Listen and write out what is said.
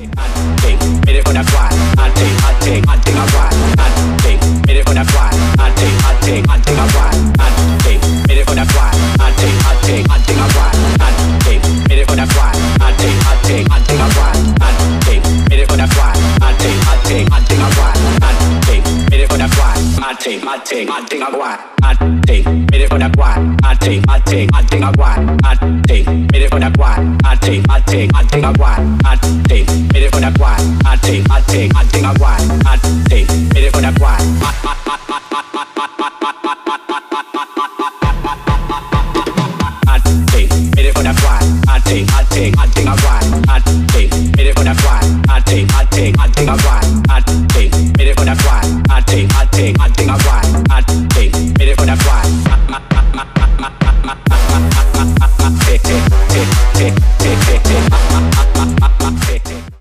Ready for that one. I think I want. Ready for that one. I think I want. Ready for that one. I think I want. Ready for that one. I think I want. Ready for that one. I think I want. Ready for that one. I think I want. Ready for that one. I think I want. Ready for that one. I think I want.